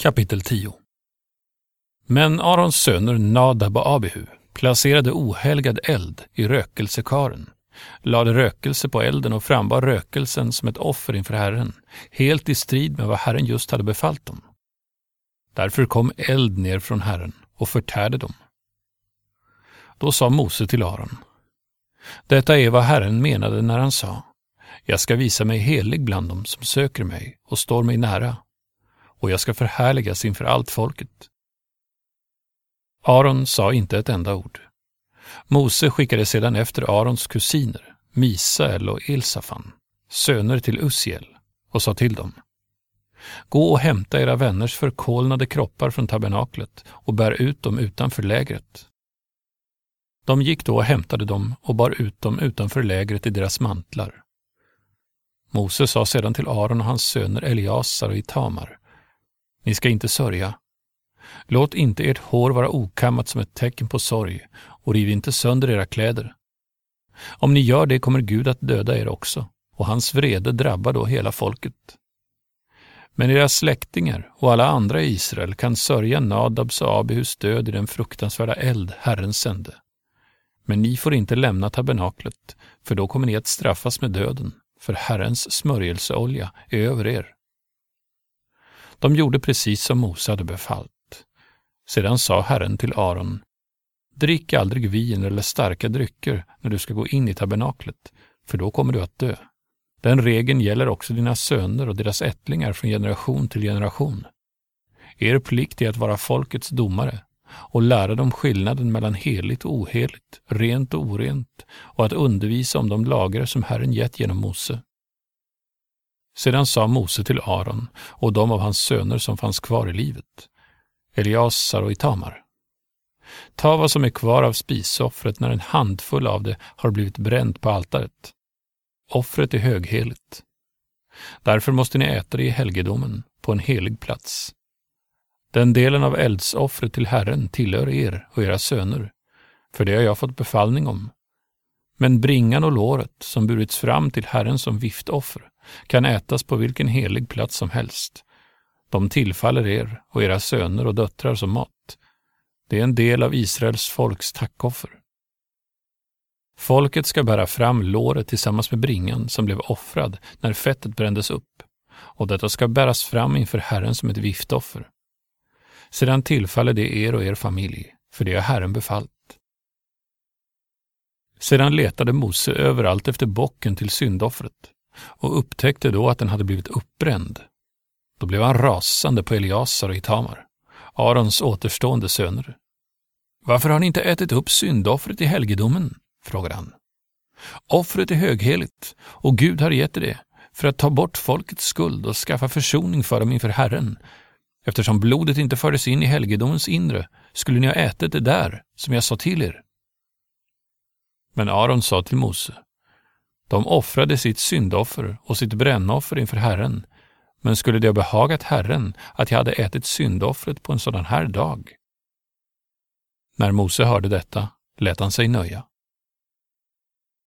Kapitel 10. Men Arons söner Nadab och Abihu placerade ohelgad eld i rökelsekaren, lade rökelse på elden och frambar rökelsen som ett offer inför Herren, helt i strid med vad Herren just hade befallt dem. Därför kom eld ner från Herren och förtärde dem. Då sa Mose till Aron: Detta är vad Herren menade när han sa: Jag ska visa mig helig bland dem som söker mig och står mig nära, och jag ska förhärligas inför allt folket. Aron sa inte ett enda ord. Mose skickade sedan efter Arons kusiner, Misael och Elsafan, söner till Usiel, och sa till dem: Gå och hämta era vänners förkolnade kroppar från tabernaklet och bär ut dem utanför lägret. De gick då och hämtade dem och bar ut dem utanför lägret i deras mantlar. Mose sa sedan till Aron och hans söner Eliasar och Itamar: Ni ska inte sörja. Låt inte ert hår vara okammat som ett tecken på sorg, och riv inte sönder era kläder. Om ni gör det kommer Gud att döda er också, och hans vrede drabbar då hela folket. Men era släktingar och alla andra i Israel kan sörja Nadabs och Abihus död i den fruktansvärda eld Herren sände. Men ni får inte lämna tabernaklet, för då kommer ni att straffas med döden, för Herrens smörjelseolja är över er. De gjorde precis som Mose hade befallt. Sedan sa Herren till Aron: Drick aldrig vin eller starka drycker när du ska gå in i tabernaklet, för då kommer du att dö. Den regeln gäller också dina söner och deras ättlingar från generation till generation. Er plikt är att vara folkets domare och lära dem skillnaden mellan heligt och oheligt, rent och orent, och att undervisa om de lagar som Herren gett genom Mose. Sedan sa Mose till Aron och de av hans söner som fanns kvar i livet, Eliasar och Itamar: Ta vad som är kvar av spisoffret när en handfull av det har blivit bränt på altaret. Offret är högheligt. Därför måste ni äta det i helgedomen, på en helig plats. Den delen av eldsoffret till Herren tillhör er och era söner, för det har jag fått befallning om. Men bringan och låret, som burits fram till Herren som viftoffer, kan ätas på vilken helig plats som helst. De tillfaller er och era söner och döttrar som mat. Det är en del av Israels folks tackoffer. Folket ska bära fram låret tillsammans med bringan som blev offrad när fettet brändes upp, och detta ska bäras fram inför Herren som ett viftoffer. Sedan tillfaller det er och er familj, för det har Herren befallt. Sedan letade Mose överallt efter bocken till syndoffret och upptäckte då att den hade blivit uppbränd. Då blev han rasande på Eliasar och Itamar, Arons återstående söner. Varför har ni inte ätit upp syndoffret i helgedomen? Frågade han. Offret är högheligt, och Gud har gett det för att ta bort folkets skuld och skaffa försoning för dem inför Herren. Eftersom blodet inte fördes in i helgedomens inre skulle ni ha ätit det där, som jag sa till er. Men Aron sa till Mose: De offrade sitt syndoffer och sitt brännoffer inför Herren, men skulle det ha behagat Herren att jag hade ätit syndoffret på en sådan här dag? När Mose hörde detta lät han sig nöja.